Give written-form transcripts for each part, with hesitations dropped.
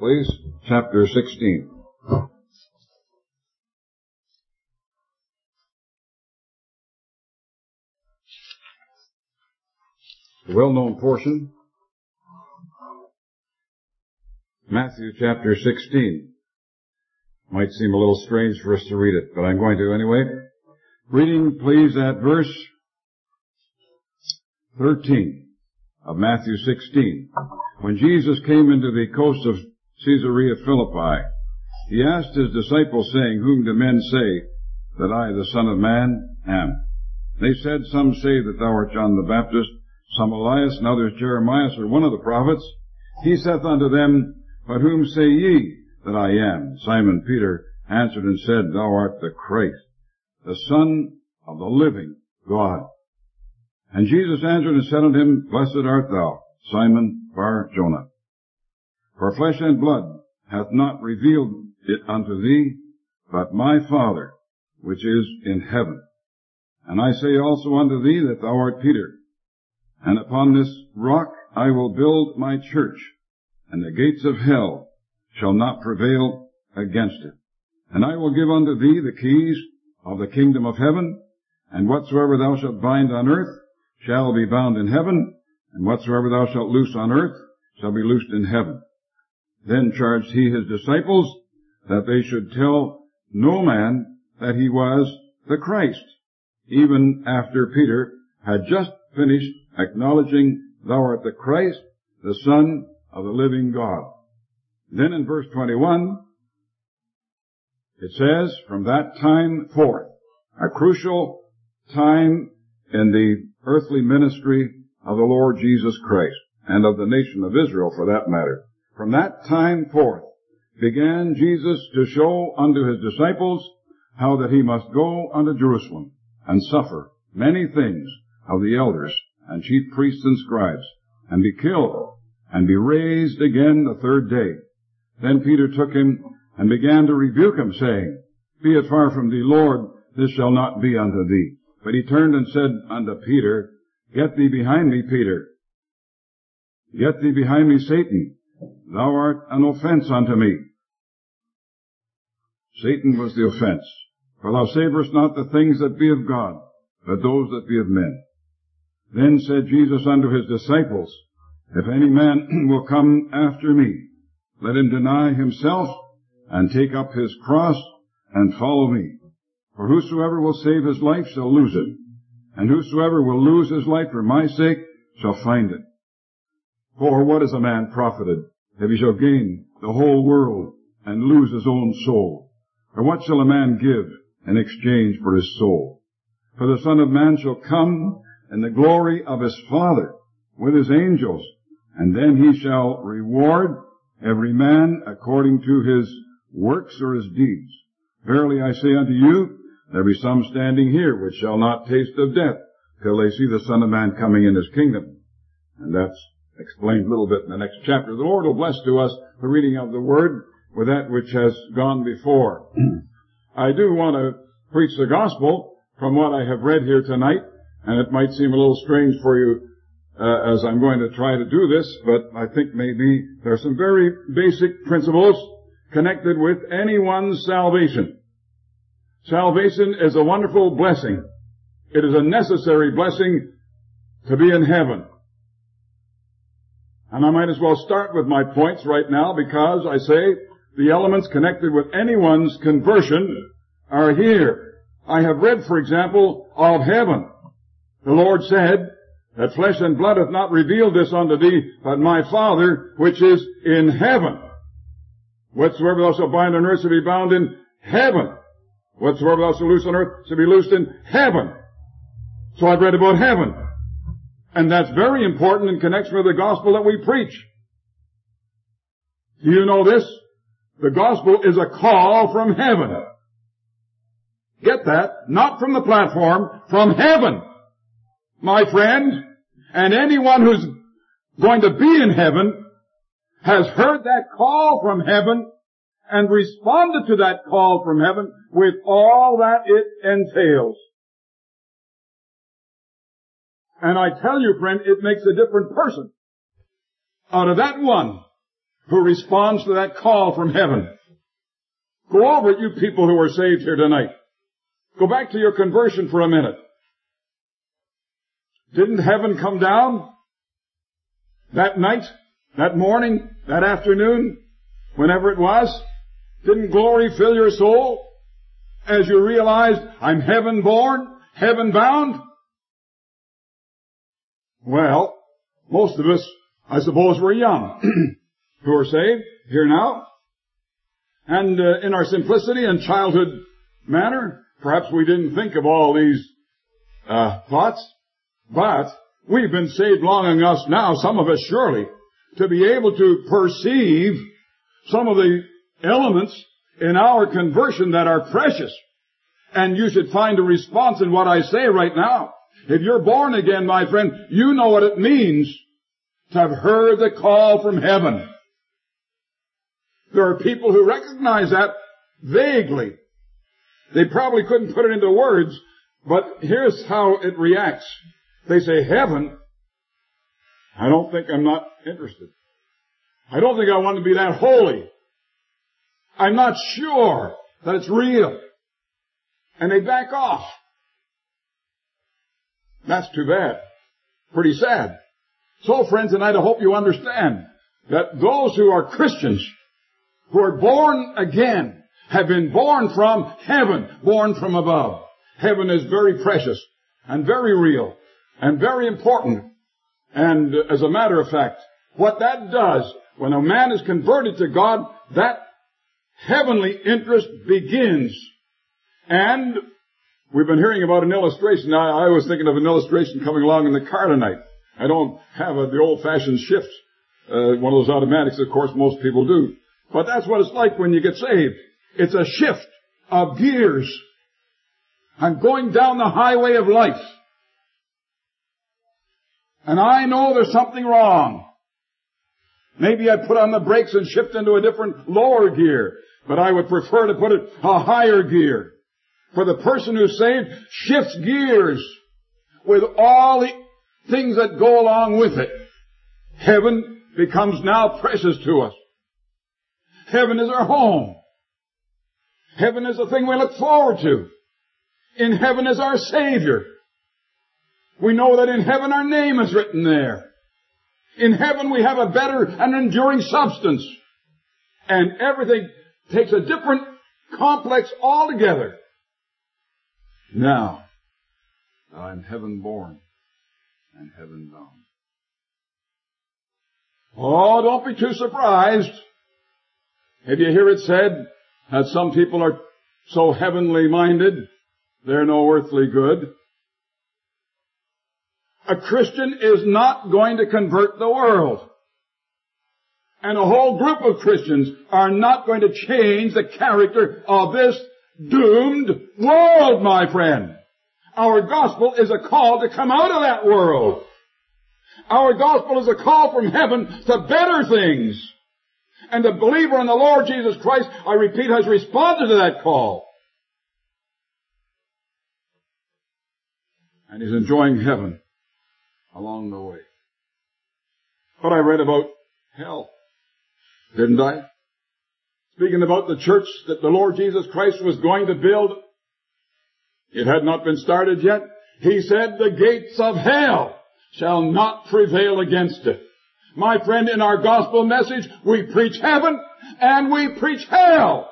please. Chapter 16. A well-known portion. Matthew chapter 16. Might seem a little strange for us to read it, but I'm going to anyway. Reading, please, at verse 13 of Matthew 16. When Jesus came into the coast of Caesarea Philippi, he asked his disciples, saying, Whom do men say that I, the Son of Man, am? They said, Some say that thou art John the Baptist, some Elias, and others Jeremias, or one of the prophets. He saith unto them, But whom say ye that I am? Simon Peter answered and said, Thou art the Christ, the Son of the living God. And Jesus answered and said unto him, Blessed art thou, Simon Bar-Jonah. For flesh and blood hath not revealed it unto thee, but my Father which is in heaven. And I say also unto thee that thou art Peter, and upon this rock I will build my church, and the gates of hell shall not prevail against it. And I will give unto thee the keys of the kingdom of heaven, and whatsoever thou shalt bind on earth shall be bound in heaven, and whatsoever thou shalt loose on earth shall be loosed in heaven. Then charged he his disciples that they should tell no man that he was the Christ, even after Peter had just finished acknowledging, Thou art the Christ, the Son of the living God. Then in verse 21, it says, From that time forth, a crucial time in the earthly ministry of the Lord Jesus Christ, and of the nation of Israel for that matter. From that time forth began Jesus to show unto his disciples how that he must go unto Jerusalem and suffer many things of the elders and chief priests and scribes, and be killed, and be raised again the third day. Then Peter took him and began to rebuke him, saying, Be it far from thee, Lord, this shall not be unto thee. But he turned and said unto Peter, Get thee behind me, Peter. Get thee behind me, Satan. Thou art an offense unto me. Satan was the offense. For thou savorest not the things that be of God, but those that be of men. Then said Jesus unto his disciples, If any man will come after me, let him deny himself, and take up his cross, and follow me. For whosoever will save his life shall lose it, and whosoever will lose his life for my sake shall find it. For what is a man profited, if he shall gain the whole world, and lose his own soul? Or what shall a man give in exchange for his soul? For the Son of Man shall come in the glory of his Father with his angels, and then he shall reward every man according to his works or his deeds. Verily I say unto you, there be some standing here which shall not taste of death till they see the Son of Man coming in his kingdom. And that's explained a little bit in the next chapter. The Lord will bless to us the reading of the Word with that which has gone before. I do want to preach the gospel from what I have read here tonight, and it might seem a little strange for you as I'm going to try to do this, but I think maybe there are some very basic principles connected with anyone's salvation. Salvation is a wonderful blessing. It is a necessary blessing to be in heaven. And I might as well start with my points right now, because I say the elements connected with anyone's conversion are here. I have read, for example, of heaven. The Lord said that flesh and blood hath not revealed this unto thee, but my Father which is in heaven. Whatsoever thou shalt bind on earth shall be bound in heaven. Whatsoever thou shalt loose on earth shall be loosed in heaven. So I've read about heaven. And that's very important in connection with the gospel that we preach. Do you know this? The gospel is a call from heaven. Get that? Not from the platform, from heaven. My friend, and anyone who's going to be in heaven has heard that call from heaven and responded to that call from heaven with all that it entails. And I tell you, friend, it makes a different person out of that one who responds to that call from heaven. Go over it, you people who are saved here tonight. Go back to your conversion for a minute. Didn't heaven come down that night, that morning, that afternoon, whenever it was? Didn't glory fill your soul as you realized, I'm heaven born, heaven bound? Well, most of us, I suppose, were young who are saved here now. And in our simplicity and childhood manner, perhaps we didn't think of all these thoughts. But we've been saved long enough now, some of us surely, to be able to perceive some of the elements in our conversion that are precious. And you should find a response in what I say right now. If you're born again, my friend, you know what it means to have heard the call from heaven. There are people who recognize that vaguely. They probably couldn't put it into words, but here's how it reacts. They say, heaven? I don't think I'm not interested. I don't think I want to be that holy. I'm not sure that it's real. And they back off. That's too bad. Pretty sad. So, friends, tonight I hope you understand that those who are Christians, who are born again, have been born from heaven, born from above. Heaven is very precious and very real and very important. And as a matter of fact, what that does, when a man is converted to God, that heavenly interest begins. And we've been hearing about an illustration. I was thinking of an illustration coming along in the car tonight. I don't have the old-fashioned shift, one of those automatics, of course, most people do. But that's what it's like when you get saved. It's a shift of gears. I'm going down the highway of life. And I know there's something wrong. Maybe I'd put on the brakes and shift into a different lower gear. But I would prefer to put it a higher gear. For the person who's saved shifts gears with all the things that go along with it. Heaven becomes now precious to us. Heaven is our home. Heaven is the thing we look forward to. In heaven is our Savior. We know that in heaven our name is written there. In heaven we have a better and enduring substance. And everything takes a different complex altogether. Now, I'm heaven born and heaven bound. Oh, don't be too surprised if you hear it said that some people are so heavenly minded, they're no earthly good. A Christian is not going to convert the world. And a whole group of Christians are not going to change the character of this doomed world, my friend. Our gospel is a call to come out of that world. Our gospel is a call from heaven to better things. And the believer in the Lord Jesus Christ, I repeat, has responded to that call. And he's enjoying heaven along the way. But I read about hell, didn't I? Speaking about the church that the Lord Jesus Christ was going to build, it had not been started yet. He said, the gates of hell shall not prevail against it. My friend, in our gospel message, we preach heaven and we preach hell.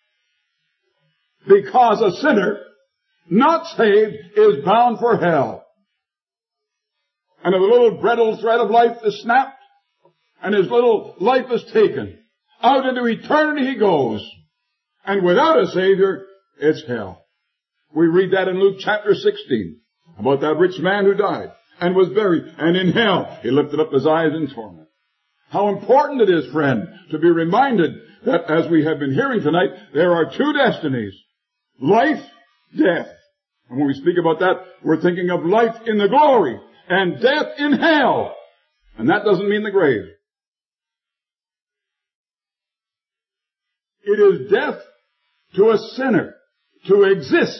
Because a sinner not saved is bound for hell. And if a little brittle thread of life is snapped and his little life is taken, out into eternity he goes. And without a Savior, it's hell. We read that in Luke chapter 16 about that rich man who died and was buried, and in hell he lifted up his eyes in torment. How important it is, friend, to be reminded that, as we have been hearing tonight, there are two destinies. Life, death. And when we speak about that, we're thinking of life in the glory and death in hell. And that doesn't mean the grave. It is death to a sinner to exist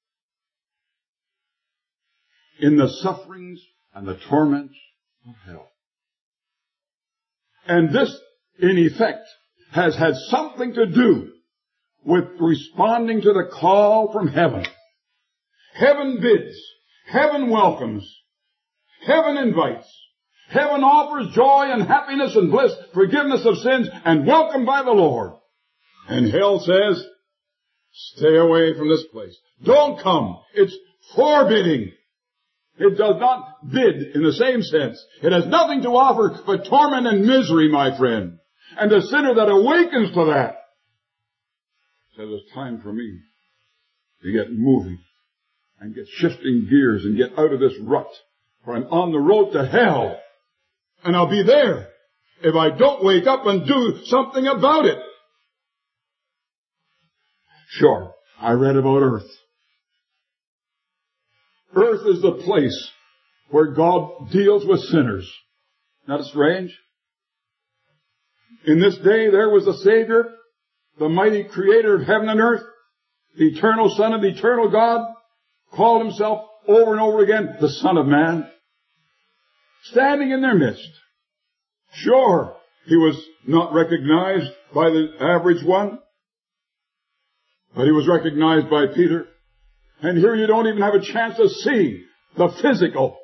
in the sufferings and the torments of hell. And this in effect, has had something to do with responding to the call from heaven. Heaven bids. Heaven welcomes. Heaven invites. Heaven offers joy and happiness and bliss, forgiveness of sins, and welcome by the Lord. And hell says, stay away from this place. Don't come. It's forbidding. It does not bid in the same sense. It has nothing to offer but torment and misery, my friend. And the sinner that awakens to that says it's time for me to get moving and get shifting gears and get out of this rut. For I'm on the road to hell. And I'll be there if I don't wake up and do something about it. Sure, I read about earth. Earth is the place where God deals with sinners. Not strange? In this day there was a Savior, the mighty creator of heaven and earth, the eternal Son of the eternal God, called himself over and over again the Son of Man, standing in their midst. Sure, he was not recognized by the average one, but he was recognized by Peter. And here you don't even have a chance to see the physical,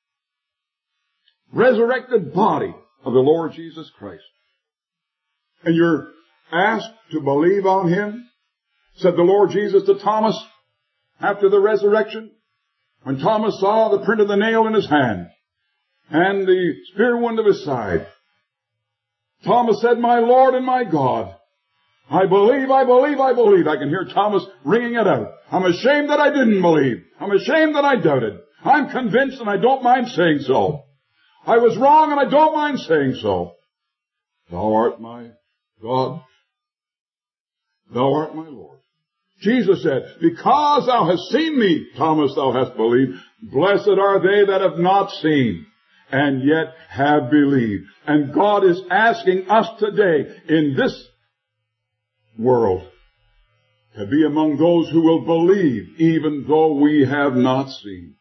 resurrected body of the Lord Jesus Christ. And you're asked to believe on him, said the Lord Jesus to Thomas after the resurrection, when Thomas saw the print of the nail in his hand and the spear wound of his side. Thomas said, my Lord and my God. I believe, I believe, I believe. I can hear Thomas ringing it out. I'm ashamed that I didn't believe. I'm ashamed that I doubted. I'm convinced and I don't mind saying so. I was wrong and I don't mind saying so. Thou art my God. Thou art my Lord. Jesus said, because thou hast seen me, Thomas, thou hast believed. Blessed are they that have not seen and yet have believed. And God is asking us today in this world to be among those who will believe even though we have not seen.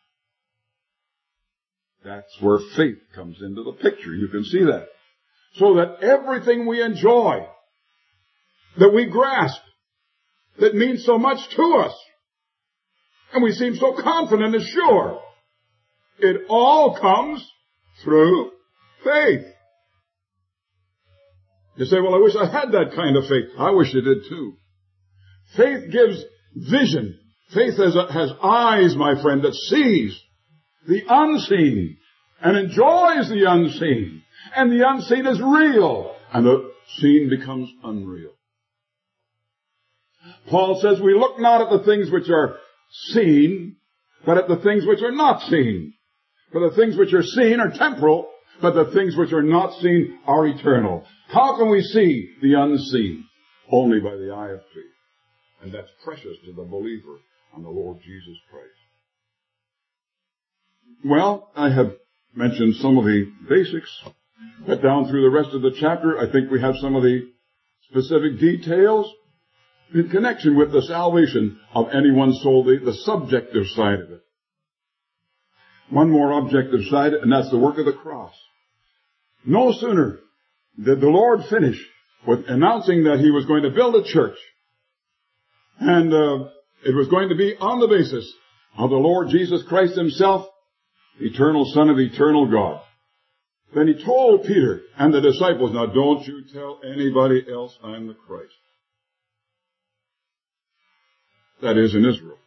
That's where faith comes into the picture. You can see that. So that everything we enjoy, that we grasp, that means so much to us, and we seem so confident and sure, it all comes through faith. You say, well, I wish I had that kind of faith. I wish you did too. Faith gives vision. Faith has eyes, my friend, that sees the unseen and enjoys the unseen. And the unseen is real, and the seen becomes unreal. Paul says we look not at the things which are seen, but at the things which are not seen. For the things which are seen are temporal, but the things which are not seen are eternal. How can we see the unseen? Only by the eye of faith. And that's precious to the believer on the Lord Jesus Christ. Well, I have mentioned some of the basics, but down through the rest of the chapter, I think we have some of the specific details in connection with the salvation of anyone's soul, the subjective side of it. One more objective side, and that's the work of the cross. No sooner did the Lord finish with announcing that he was going to build a church, and it was going to be on the basis of the Lord Jesus Christ himself, eternal Son of the eternal God. Then he told Peter and the disciples, now don't you tell anybody else I'm the Christ. That is in Israel.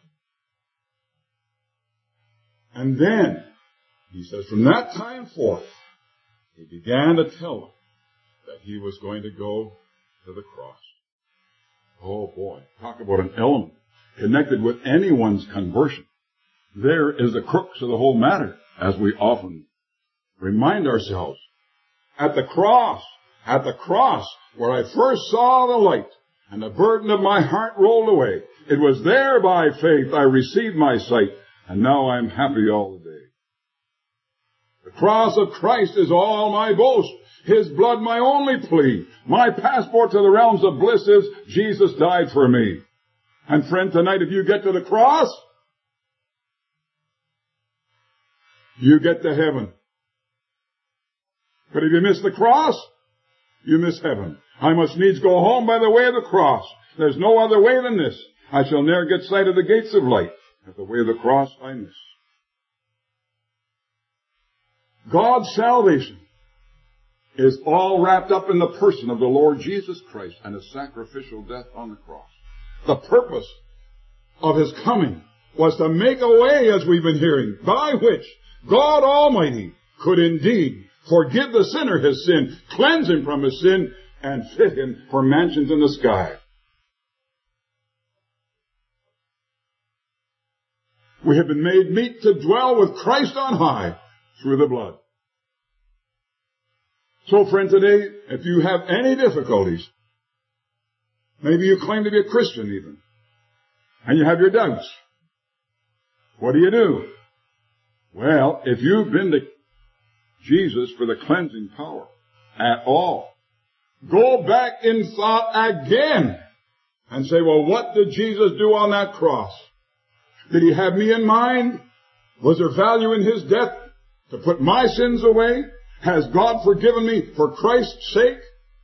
And then, he says, from that time forth, he began to tell them that he was going to go to the cross. Oh boy, talk about an element connected with anyone's conversion. There is the crux of the whole matter, as we often remind ourselves. At the cross, where I first saw the light and the burden of my heart rolled away, it was there by faith I received my sight, and now I'm happy all the day. The cross of Christ is all my boast. His blood my only plea. My passport to the realms of bliss is Jesus died for me. And friend, tonight if you get to the cross, you get to heaven. But if you miss the cross, You miss heaven. I must needs go home by the way of the cross. There's no other way than this. I shall ne'er get sight of the gates of light. At the way of the cross I miss. God's salvation is all wrapped up in the person of the Lord Jesus Christ and His sacrificial death on the cross. The purpose of His coming was to make a way, as we've been hearing, by which God Almighty could indeed forgive the sinner his sin, cleanse him from his sin, and fit him for mansions in the sky. We have been made meet to dwell with Christ on high through the blood. So, friend, today, if you have any difficulties, maybe you claim to be a Christian even, and you have your doubts, what do? Well, if you've been to Jesus for the cleansing power at all, go back in thought again and say, well, what did Jesus do on that cross? Did He have me in mind? Was there value in His death to put my sins away? Has God forgiven me for Christ's sake?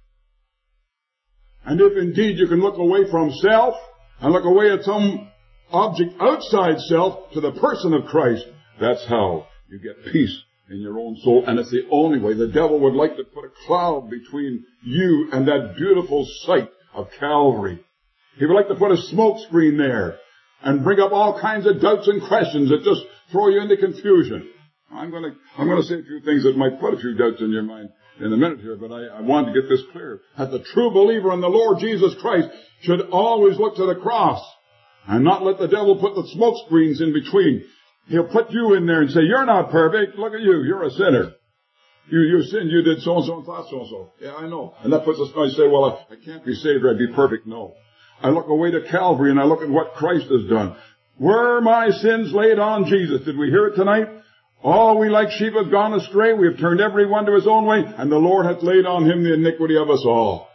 And if indeed you can look away from self and look away at some object outside self to the person of Christ, that's how you get peace in your own soul. And it's the only way. The devil would like to put a cloud between you and that beautiful sight of Calvary. He would like to put a smoke screen there and bring up all kinds of doubts and questions that just throw you into confusion. I'm going to say a few things that might put a few doubts in your mind in a minute here, but I want to get this clear. That the true believer in the Lord Jesus Christ should always look to the cross and not let the devil put the smoke screens in between. He'll put you in there and say, you're not perfect. Look at you. You're a sinner. You sinned. You did so-and-so and thought so-and-so. Yeah, I know. And that puts us, I say, well, I can't be saved or I'd be perfect. No. I look away to Calvary and I look at what Christ has done. Were my sins laid on Jesus? Did we hear it tonight? All we like sheep have gone astray. We have turned every one to his own way, and the Lord hath laid on him the iniquity of us all.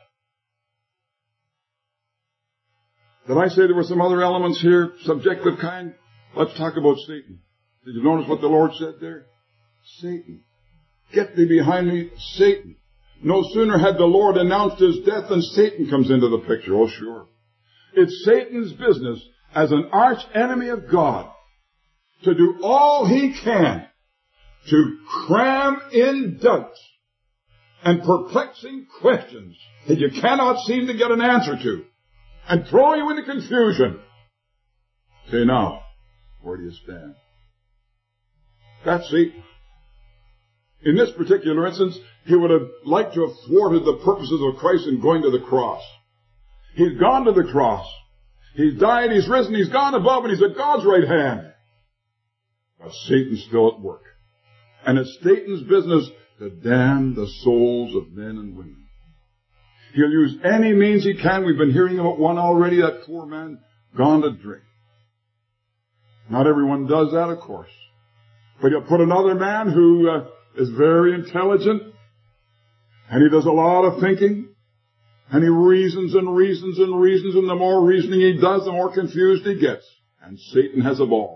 Did I say there were some other elements here, subjective kind? Let's talk about Satan. Did you notice what the Lord said there? Satan. Get thee behind me, Satan. No sooner had the Lord announced his death than Satan comes into the picture. Oh, sure. It's Satan's business as an arch enemy of God to do all he can to cram in doubts and perplexing questions that you cannot seem to get an answer to and throw you into confusion. Say, now, where do you stand? That's Satan. In this particular instance, he would have liked to have thwarted the purposes of Christ in going to the cross. He's gone to the cross. He's died, he's risen, he's gone above, and he's at God's right hand. But Satan's still at work. And it's Satan's business to damn the souls of men and women. He'll use any means he can. We've been hearing about one already, that poor man gone to drink. Not everyone does that, of course. But he'll put another man who is very intelligent, and he does a lot of thinking, and he reasons and reasons and reasons, and the more reasoning he does, the more confused he gets. And Satan has a ball.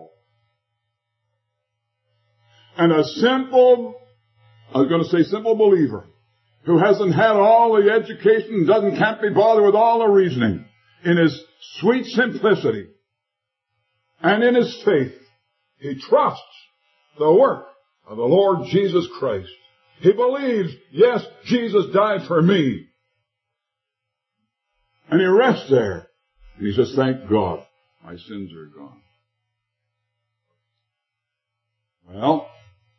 And a simple believer who hasn't had all the education, can't be bothered with all the reasoning, in his sweet simplicity and in his faith, he trusts the work of the Lord Jesus Christ. He believes, yes, Jesus died for me. And he rests there. And he says, thank God, my sins are gone. Well,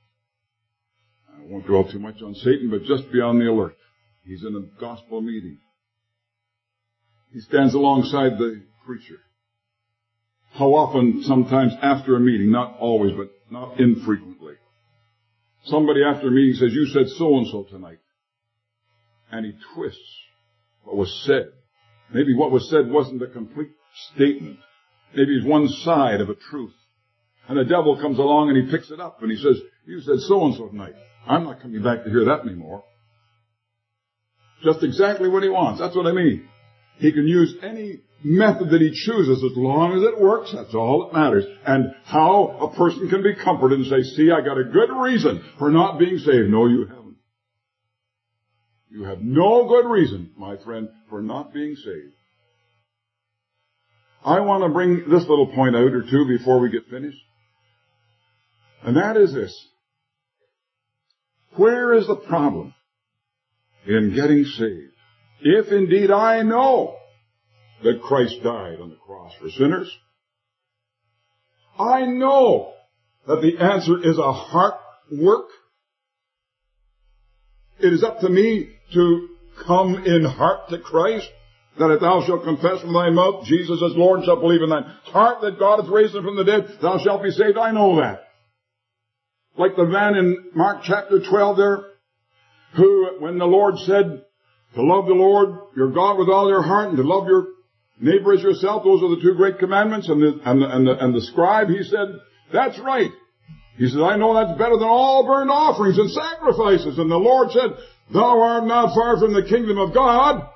I won't dwell too much on Satan, but just be on the alert. He's in a gospel meeting. He stands alongside the preacher. How often, sometimes after a meeting, not always, but not infrequently, somebody after a meeting says, you said so-and-so tonight. And he twists what was said. Maybe what was said wasn't a complete statement. Maybe it's one side of a truth. And the devil comes along and he picks it up and he says, you said so-and-so tonight. I'm not coming back to hear that anymore. Just exactly what he wants. That's what I mean. He can use any method that he chooses as long as it works. That's all that matters. And how a person can be comforted and say, see, I got a good reason for not being saved. No, you haven't. you have no good reason, my friend, for not being saved. I want to bring this little point out or two before we get finished. And that is this. Where is the problem in getting saved? If indeed I know that Christ died on the cross for sinners, I know that the answer is a heart work. It is up to me to come in heart to Christ, that if thou shalt confess with thy mouth Jesus as Lord, and shalt believe in thine heart that God hath raised him from the dead, thou shalt be saved. I know that. Like the man in Mark chapter 12 there, who, when the Lord said to love the Lord your God with all your heart and to love your neighbor as yourself, those are the two great commandments, and the scribe, he said, that's right. He said, I know that's better than all burnt offerings and sacrifices. And the Lord said, thou art not far from the kingdom of God.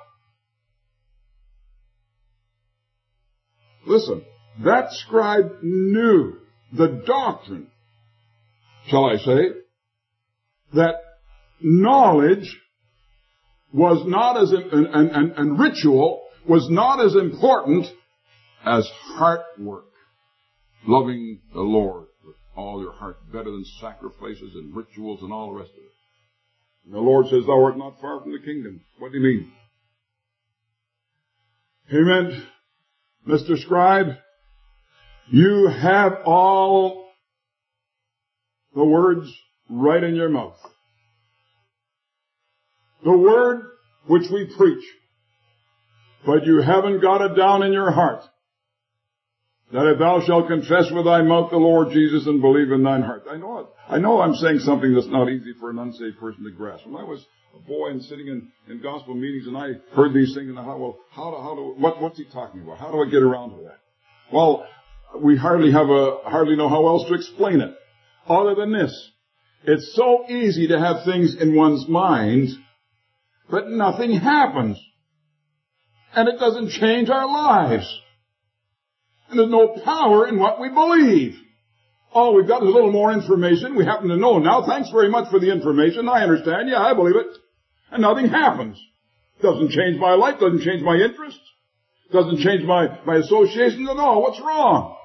Listen, that scribe knew the doctrine, shall I say, that knowledge was not as, and ritual was not as important as heart work. Loving the Lord with all your heart, better than sacrifices and rituals and all the rest of it. And the Lord says, thou art not far from the kingdom. What do you mean? He meant, Mr. Scribe, you have all the words right in your mouth. The word which we preach, but you haven't got it down in your heart, that if thou shalt confess with thy mouth the Lord Jesus and believe in thine heart. I know I'm saying something that's not easy for an unsaved person to grasp. When I was a boy and sitting in gospel meetings and I heard these things, and I thought, what's he talking about? How do I get around to that? Well, we hardly know how else to explain it, other than this. It's so easy to have things in one's mind, but nothing happens. And it doesn't change our lives. And there's no power in what we believe. All we've got is a little more information we happen to know now. Thanks very much for the information. I understand. Yeah, I believe it. And nothing happens. Doesn't change my life. Doesn't change my interests. Doesn't change my associations at all. What's wrong?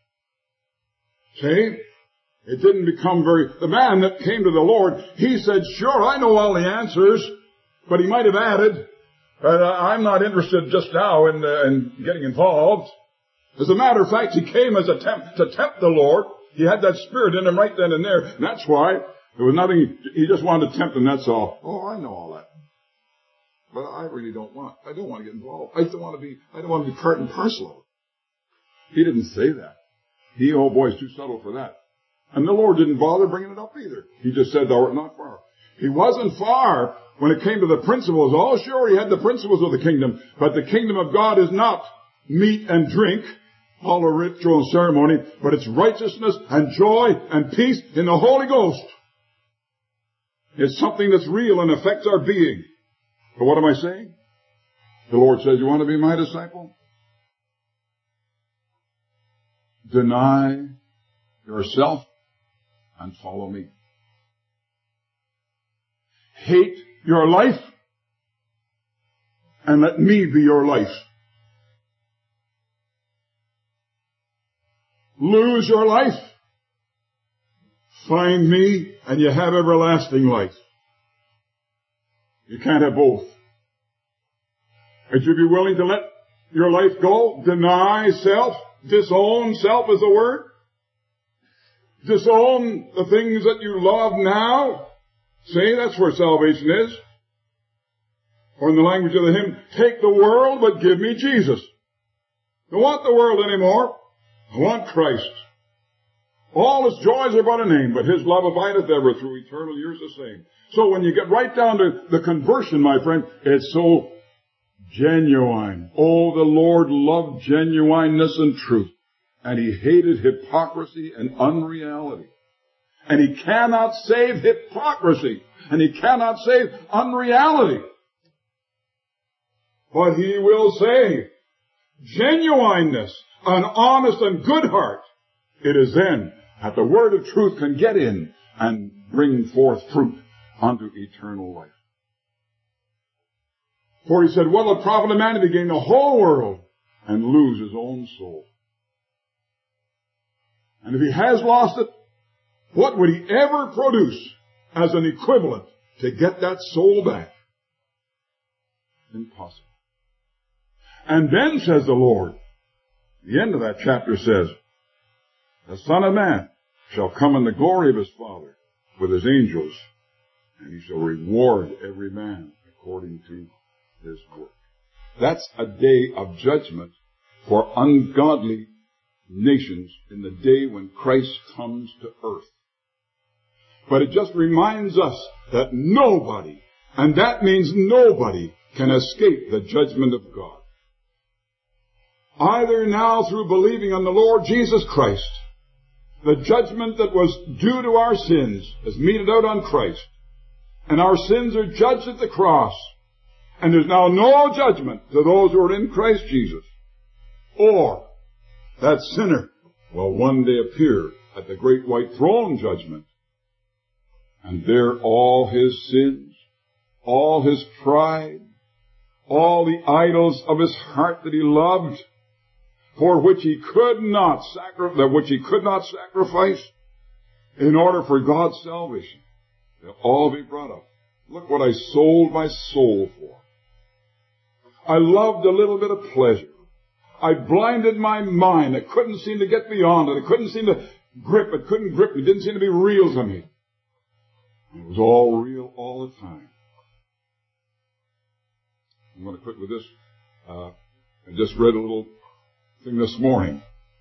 See? It didn't become the man that came to the Lord, he said, sure, I know all the answers, but he might have added, I'm not interested just now in getting involved. As a matter of fact, he came as to tempt the Lord. He had that spirit in him right then and there. And that's why there was nothing, he just wanted to tempt him, that's all. Oh, I know all that. But I really don't want to get involved. I don't want to be part and parcel of it. He didn't say that. Oh boy, is too subtle for that. And the Lord didn't bother bringing it up either. He just said, thou art not far. He wasn't far when it came to the principles. Oh, sure, he had the principles of the kingdom. But the kingdom of God is not meat and drink, all a ritual and ceremony, but it's righteousness and joy and peace in the Holy Ghost. It's something that's real and affects our being. But what am I saying? The Lord says, you want to be my disciple? Deny yourself and follow me. Hate your life and let me be your life. Lose your life, find me, and you have everlasting life. You can't have both. Would you be willing to let your life go? Deny self, disown self is the word. Disown the things that you love now. See, that's where salvation is. Or in the language of the hymn, take the world, but give me Jesus. Don't want the world anymore. I want Christ. All his joys are but a name, but his love abideth ever through eternal years the same. So when you get right down to the conversion, my friend, it's so genuine. Oh, the Lord loved genuineness and truth. And he hated hypocrisy and unreality. And he cannot save hypocrisy. And he cannot save unreality. But he will save genuineness, an honest and good heart. It is then that the word of truth can get in and bring forth fruit unto eternal life. For he said, what will it profit a man if he gain the whole world and lose his own soul? And if he has lost it, what would he ever produce as an equivalent to get that soul back? Impossible. And then, says the Lord, the end of that chapter says, the Son of Man shall come in the glory of his Father with his angels, and he shall reward every man according to his work. That's a day of judgment for ungodly nations in the day when Christ comes to earth. But it just reminds us that nobody, and that means nobody, can escape the judgment of God. Either now through believing on the Lord Jesus Christ, the judgment that was due to our sins is meted out on Christ, and our sins are judged at the cross, and there's now no judgment to those who are in Christ Jesus. Or that sinner will one day appear at the great white throne judgment, and there all his sins, all his pride, all the idols of his heart that he loved, for which he could not sacrifice in order for God's salvation, they'll all be brought up. Look what I sold my soul for. I loved a little bit of pleasure. I blinded my mind. I couldn't seem to get beyond it. I couldn't seem to grip it. Couldn't grip it. It didn't seem to be real to me. It was all real all the time. I'm going to quit with this. I just read a little thing this morning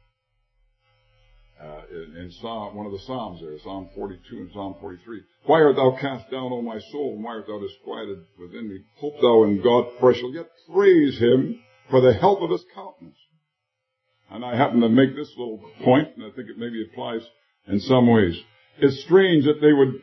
in Psalm, one of the Psalms there, Psalm 42 and Psalm 43. Why art thou cast down, O my soul, and why art thou disquieted within me? Hope thou in God, for I shall yet praise him for the help of his countenance. And I happen to make this little point, and I think it maybe applies in some ways. It's strange that they would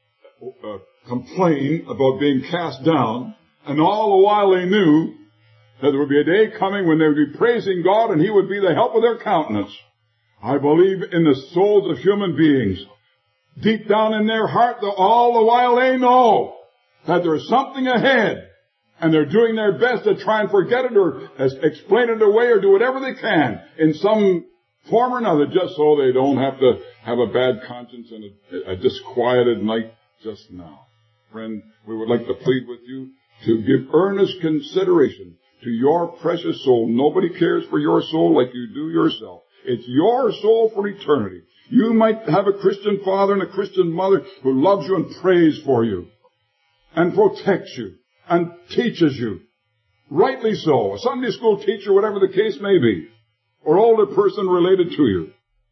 complain about being cast down, and all the while they knew that there would be a day coming when they would be praising God and he would be the help of their countenance. I believe in the souls of human beings. Deep down in their heart, all the while they know that there's something ahead, and they're doing their best to try and forget it or explain it away or do whatever they can in some form or another, just so they don't have to have a bad conscience and a disquieted night just now. Friend, we would like to plead with you to give earnest consideration to your precious soul. Nobody cares for your soul like you do yourself. It's your soul for eternity. You might have a Christian father and a Christian mother who loves you and prays for you and protects you and teaches you. Rightly so. A Sunday school teacher, whatever the case may be, or older person related to you.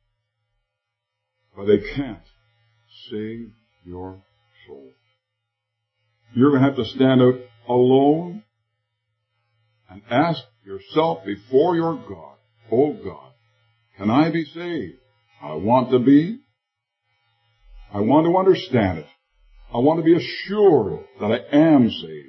But they can't save your soul. You're going to have to stand out alone and ask yourself before your God, oh God, can I be saved? I want to be. I want to understand it. I want to be assured that I am saved.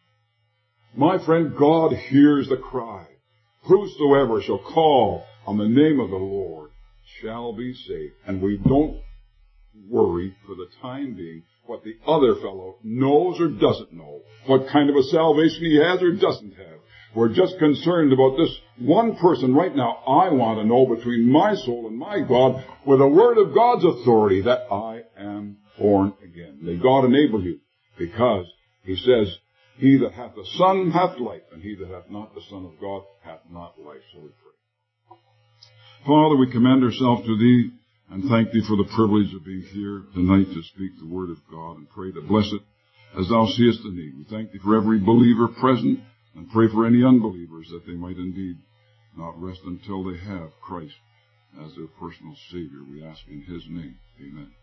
My friend, God hears the cry. Whosoever shall call on the name of the Lord shall be saved. And we don't worry for the time being what the other fellow knows or doesn't know, what kind of a salvation he has or doesn't have. We're just concerned about this one person right now. I want to know between my soul and my God, with the word of God's authority, that I am born again. May God enable you, because he says, he that hath the Son hath life, and he that hath not the Son of God hath not life. So we pray. Father, we commend ourselves to thee and thank thee for the privilege of being here tonight to speak the word of God, and pray to bless it as thou seest the need. We thank thee for every believer present, and pray for any unbelievers that they might indeed not rest until they have Christ as their personal Savior. We ask in his name. Amen.